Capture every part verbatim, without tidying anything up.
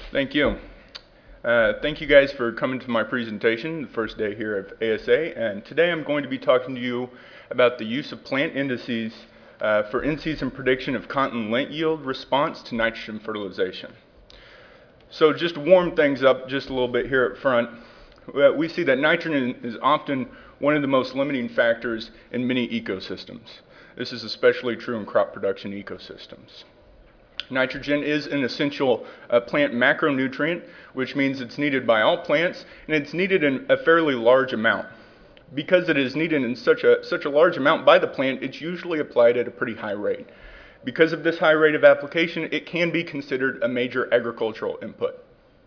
Thank you. Uh, thank you guys for coming to my presentation, the first day here of A S A, and today I'm going to be talking to you about the use of plant indices uh, for in-season prediction of cotton lint yield response to nitrogen fertilization. So just to warm things up just a little bit here up front, we see that nitrogen is often one of the most limiting factors in many ecosystems. This is especially true in crop production ecosystems. Nitrogen is an essential uh, plant macronutrient, which means it's needed by all plants, and it's needed in a fairly large amount. Because it is needed in such a, such a large amount by the plant, it's usually applied at a pretty high rate. Because of this high rate of application, it can be considered a major agricultural input.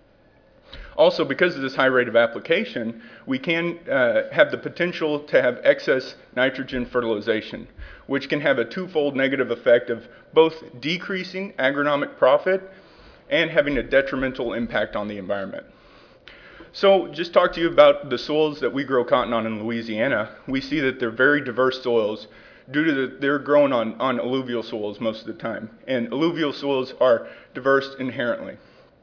Also, because of this high rate of application, we can uh, have the potential to have excess nitrogen fertilization, which can have a twofold negative effect of both decreasing agronomic profit and having a detrimental impact on the environment. So just talk to you about the soils that we grow cotton on in Louisiana. We see that they're very diverse soils due to the, they're grown on, on alluvial soils most of the time, and alluvial soils are diverse inherently.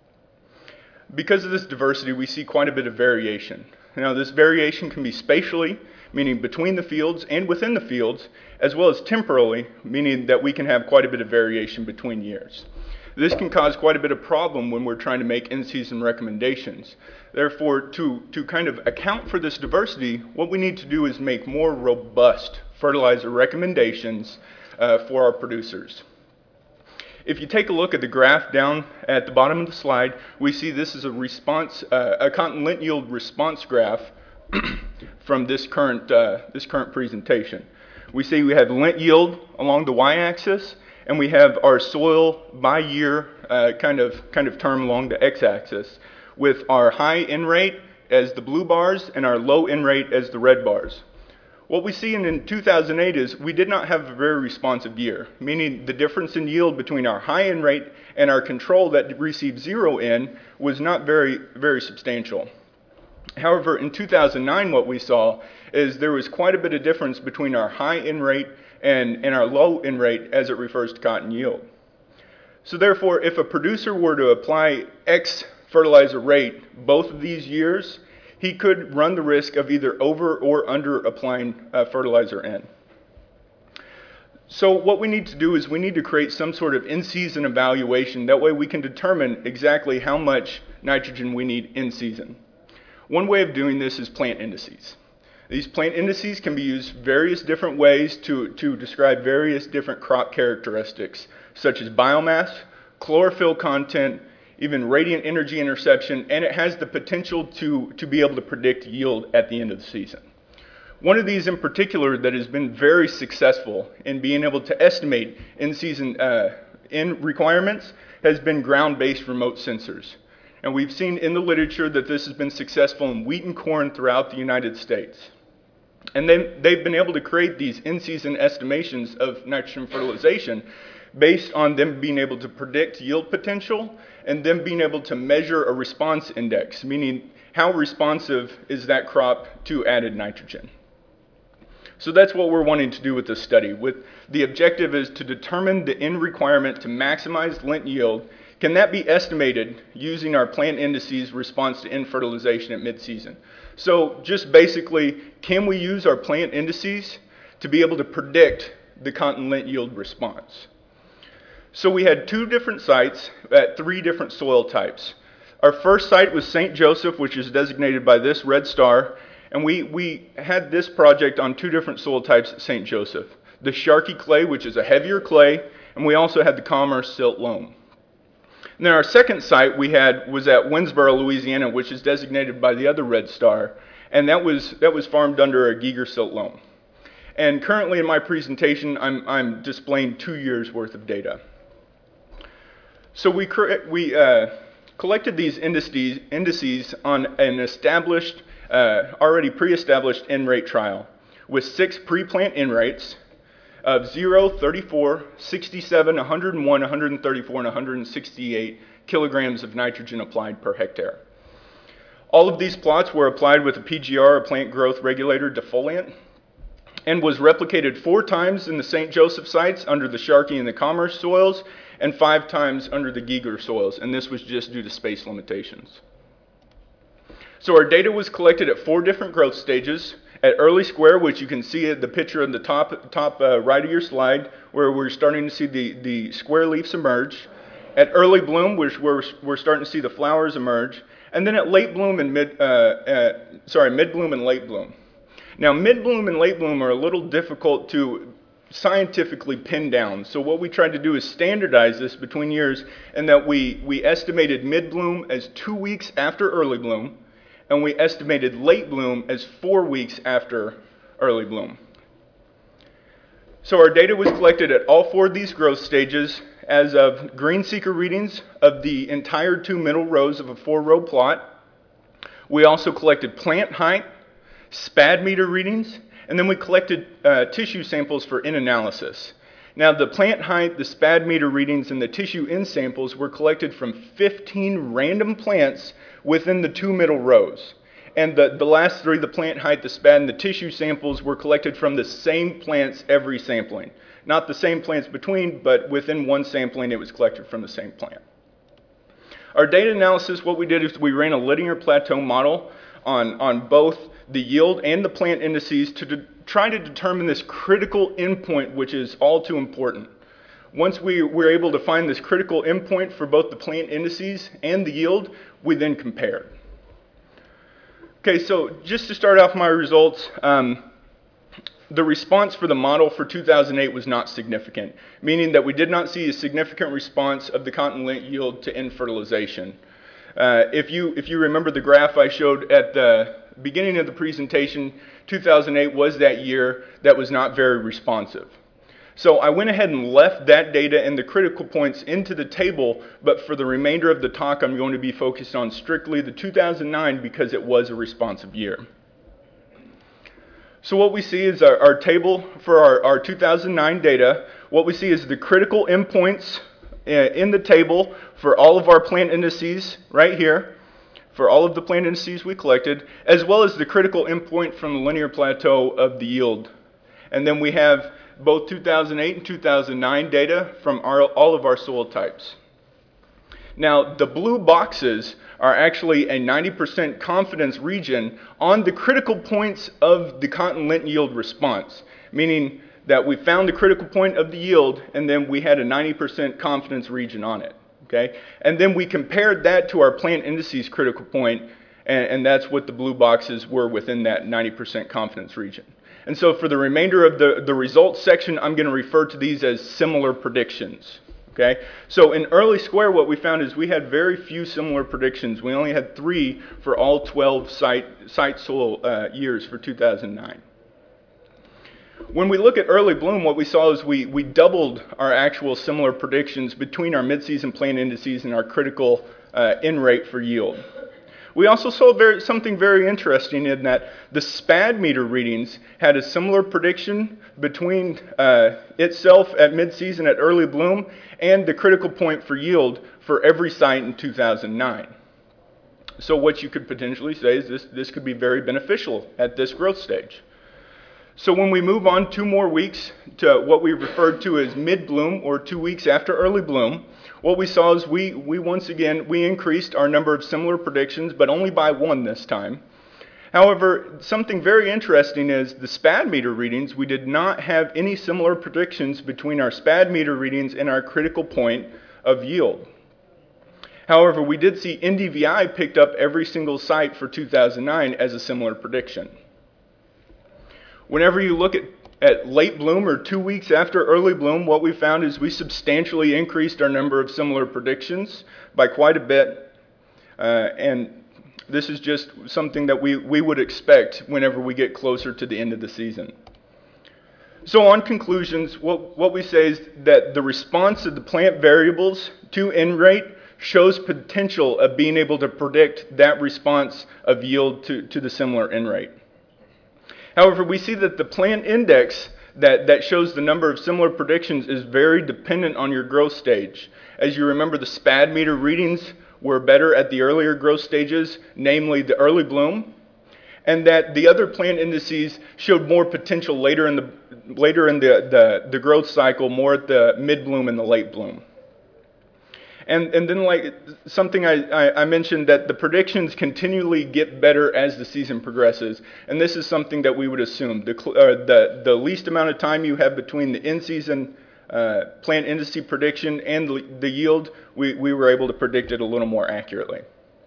Because of this diversity, we see quite a bit of variation. Now, this variation can be spatially, meaning between the fields and within the fields, as well as temporally, meaning that we can have quite a bit of variation between years. This can cause quite a bit of problem when we're trying to make in-season recommendations. Therefore, to, to kind of account for this diversity, what we need to do is make more robust fertilizer recommendations uh, for our producers. If you take a look at the graph down at the bottom of the slide, we see this is a response, uh, a cotton lint yield response graph from this current, uh, this current presentation. We see we have lint yield along the y-axis, and we have our soil by year uh, kind of, kind of term along the x-axis, with our high N rate as the blue bars and our low N rate as the red bars. What we see in, in two thousand eight is we did not have a very responsive year, meaning the difference in yield between our high N rate and our control that received zero N was not very, very substantial. However, in two thousand nine, what we saw is there was quite a bit of difference between our high N rate and, and our low N rate as it refers to cotton yield. So therefore, if a producer were to apply X fertilizer rate both of these years, he could run the risk of either over or under applying uh, fertilizer N. So what we need to do is we need to create some sort of in-season evaluation. That way we can determine exactly how much nitrogen we need in season. One way of doing this is plant indices. These plant indices can be used various different ways to, to describe various different crop characteristics, such as biomass, chlorophyll content, even radiant energy interception, and it has the potential to, to be able to predict yield at the end of the season. One of these in particular that has been very successful in being able to estimate in-season uh, in requirements has been ground-based remote sensors. And we've seen in the literature that this has been successful in wheat and corn throughout the United States. And then they've been able to create these in-season estimations of nitrogen fertilization based on them being able to predict yield potential and them being able to measure a response index, meaning how responsive is that crop to added nitrogen. So that's what we're wanting to do with this study. With the objective is to determine the N requirement to maximize lint yield. Can that be estimated using our plant indices response to N fertilization at mid-season? So just basically, can we use our plant indices to be able to predict the cotton lint yield response? So we had two different sites at three different soil types. Our first site was Saint Joseph, which is designated by this red star, and we, we had this project on two different soil types at Saint Joseph. The Sharkey clay, which is a heavier clay, and we also had the Commerce silt loam. And then our second site we had was at Winsboro, Louisiana, which is designated by the other red star, and that was, that was farmed under a Giger silt loam. And currently in my presentation, I'm, I'm displaying two years worth of data. So we, we uh, collected these indices, indices on an established, uh, already pre-established N rate trial with six pre-plant N rates of zero, thirty-four, sixty-seven, one hundred one, one hundred thirty-four, and one hundred sixty-eight kilograms of nitrogen applied per hectare. All of these plots were applied with a P G R, a plant growth regulator defoliant, and was replicated four times in the Saint Joseph sites under the Sharkey and the Commerce soils, and five times under the Giger soils, and this was just due to space limitations. So our data was collected at four different growth stages. At early square, which you can see at the picture on the top, top uh, right of your slide, where we're starting to see the, the square leaves emerge. At early bloom, which we're, we're starting to see the flowers emerge. And then at late bloom and mid, uh, uh, sorry, mid bloom and late bloom. Now, mid bloom and late bloom are a little difficult to scientifically pin down. So what we tried to do is standardize this between years, and that we, we estimated mid bloom as two weeks after early bloom, and we estimated late bloom as four weeks after early bloom. So our data was collected at all four of these growth stages as of green seeker readings of the entire two middle rows of a four-row plot. We also collected plant height, S P A D meter readings, and then we collected uh, tissue samples for in analysis. Now, the plant height, the S P A D meter readings, and the tissue in samples were collected from fifteen random plants within the two middle rows. And the, the last three, the plant height, the S P A D, and the tissue samples were collected from the same plants every sampling. Not the same plants between, but within one sampling, it was collected from the same plant. Our data analysis, what we did is we ran a linear plateau model on, on both the yield and the plant indices to de- try to determine this critical endpoint, which is all too important. Once we were able to find this critical endpoint for both the plant indices and the yield, we then compared. Okay, so just to start off my results, um, the response for the model for two thousand eight was not significant, meaning that we did not see a significant response of the cotton lint yield to N fertilization. Uh, if you, if you remember the graph I showed at the beginning of the presentation, two thousand eight was that year that was not very responsive. So I went ahead and left that data and the critical points into the table, but for the remainder of the talk, I'm going to be focused on strictly the two thousand nine because it was a responsive year. So what we see is our, our table for our, our two thousand nine data. What we see is the critical endpoints in the table for all of our plant indices right here, for all of the plant indices we collected, as well as the critical endpoint from the linear plateau of the yield. And then we have both two thousand eight and two thousand nine data from our, all of our soil types. Now, the blue boxes are actually a ninety percent confidence region on the critical points of the cotton lint yield response, meaning that we found the critical point of the yield and then we had a ninety percent confidence region on it. Okay? And then we compared that to our plant indices critical point, and, and that's what the blue boxes were within that ninety percent confidence region. And so for the remainder of the, the results section, I'm going to refer to these as similar predictions. Okay? So in early square, what we found is we had very few similar predictions. We only had three for all twelve site, site soil uh, years for two thousand nine. When we look at early bloom, what we saw is we, we doubled our actual similar predictions between our mid-season plant indices and our critical uh, N rate for yield. We also saw very, something very interesting in that the S P A D meter readings had a similar prediction between uh, itself at mid-season at early bloom and the critical point for yield for every site in two thousand nine. So what you could potentially say is this, this could be very beneficial at this growth stage. So when we move on two more weeks to what we referred to as mid-bloom or two weeks after early bloom, what we saw is we, we once again, we increased our number of similar predictions, but only by one this time. However, something very interesting is the S P A D meter readings, we did not have any similar predictions between our S P A D meter readings and our critical point of yield. However, we did see N D V I picked up every single site for two thousand nine as a similar prediction. Whenever you look at, at late bloom or two weeks after early bloom, what we found is we substantially increased our number of similar predictions by quite a bit. Uh, and this is just something that we, we would expect whenever we get closer to the end of the season. So on conclusions, what, what we say is that the response of the plant variables to N rate shows potential of being able to predict that response of yield to, to the similar N rate. However, we see that the plant index that, that shows the number of similar predictions is very dependent on your growth stage. As you remember, the S P A D meter readings were better at the earlier growth stages, namely the early bloom, and that the other plant indices showed more potential later in the, later in the, the, the growth cycle, more at the mid-bloom and the late bloom. And, and then like something I, I, I mentioned that the predictions continually get better as the season progresses. And this is something that we would assume. The, uh, the, the least amount of time you have between the in-season uh, plant indice prediction and the, the yield, we, we were able to predict it a little more accurately.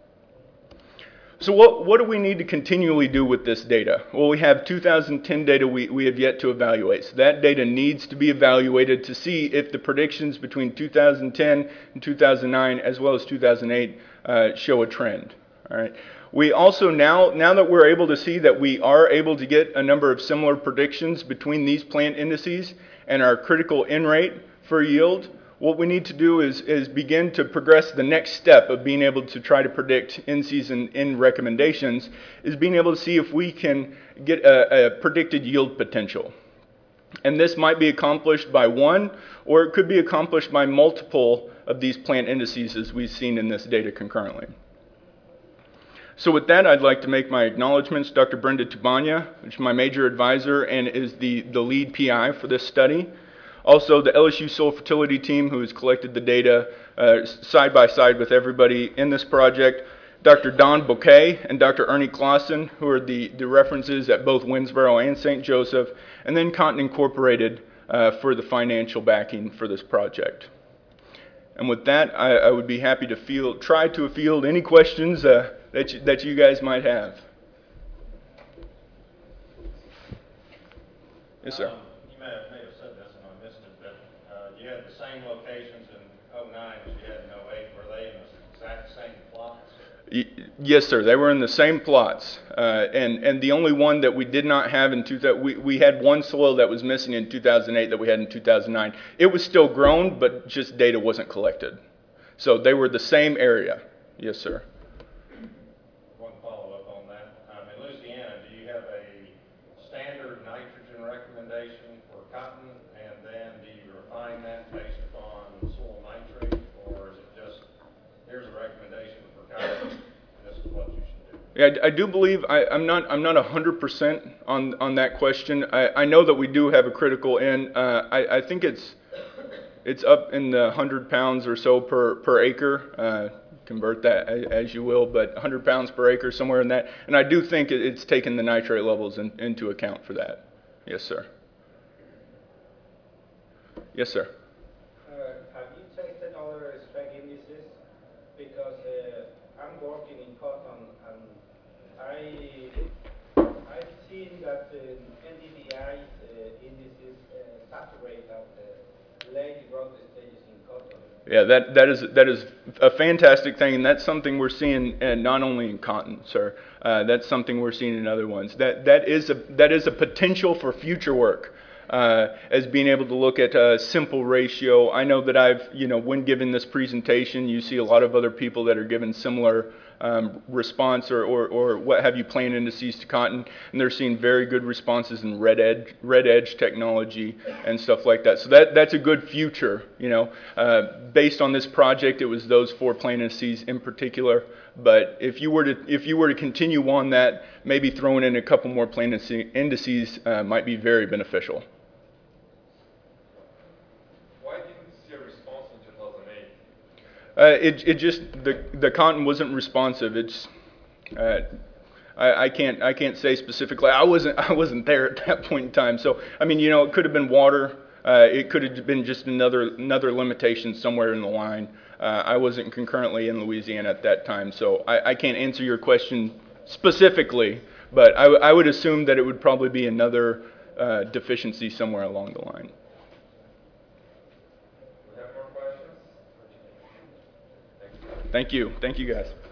So what, what do we need to continually do with this data? Well, we have two thousand ten data we, we have yet to evaluate. So that data needs to be evaluated to see if the predictions between two thousand ten and two thousand nine as well as two thousand eight uh, show a trend. All right. We also now, now that we're able to see that we are able to get a number of similar predictions between these plant indices and our critical N rate for yield, what we need to do is, is begin to progress the next step of being able to try to predict in-season in recommendations, is being able to see if we can get a, a predicted yield potential. And this might be accomplished by one, or it could be accomplished by multiple of these plant indices as we've seen in this data concurrently. So with that, I'd like to make my acknowledgments. Doctor Brenda Tubanya, which is my major advisor and is the, the lead P I for this study. Also, the L S U Soil Fertility team, who has collected the data uh, side by side with everybody in this project. Doctor Don Bouquet and Doctor Ernie Clausen, who are the, the references at both Winsboro and Saint Joseph. And then Cotton Incorporated uh, for the financial backing for this project. And with that, I, I would be happy to field, try to field any questions uh, that, you, that you guys might have. Yes, sir. Um, you may have, may have said this and I missed it, but uh, you had the same locations in oh nine as you had in oh eight. Were they in the exact same plots? Y yes, sir. They were in the same plots. Uh, and, and the only one that we did not have in two thousand, we, we had one soil that was missing in two thousand eight that we had in two thousand nine. It was still grown, but just data wasn't collected. So they were the same area. Yes, sir. One follow-up on that. Um, in Louisiana, do you have a standard nitrogen recommendation for cotton, and then do you refine that based upon soil nitrate, or is it just, here's a recommendation for cotton, and this is what you should do? Yeah, I, I do believe, I, I'm not I'm not one hundred percent on, on that question. I, I know that we do have a critical N. Uh, I, I think it's it's up in the one hundred pounds or so per, per acre. Uh, convert that as you will, but one hundred pounds per acre, somewhere in that. And I do think it's taken the nitrate levels in, into account for that. Yes, sir. Yes, sir. Uh, have you tested other spec indices? Because uh, I'm working in cotton, and I, I've seen that uh, N D V I's uh, indices uh, saturate at the late growth stages in cotton. Yeah, that, that is that is a fantastic thing, and that's something we're seeing uh, not only in cotton, sir. Uh, that's something we're seeing in other ones. That that is a that is a potential for future work, uh, as being able to look at a simple ratio. I know that I've you know when giving this presentation, you see a lot of other people that are given similar um, response or, or or what have you plant indices to cotton, and they're seeing very good responses in red edge red edge technology and stuff like that. So that that's a good future. You know, uh, based on this project, it was those four plant indices in particular. But if you were to if you were to continue on that, maybe throwing in a couple more plant indices uh, might be very beneficial. Why didn't you see a response in two thousand eight? Uh, it it just the the cotton wasn't responsive. It's uh, I, I can't I can't say specifically. I wasn't I wasn't there at that point in time. So I mean you know it could have been water. Uh, it could have been just another another limitation somewhere in the line. Uh, I wasn't concurrently in Louisiana at that time, so I, I can't answer your question specifically. But I, I would assume that it would probably be another uh, deficiency somewhere along the line. We have more questions? Thank you. Thank you, guys.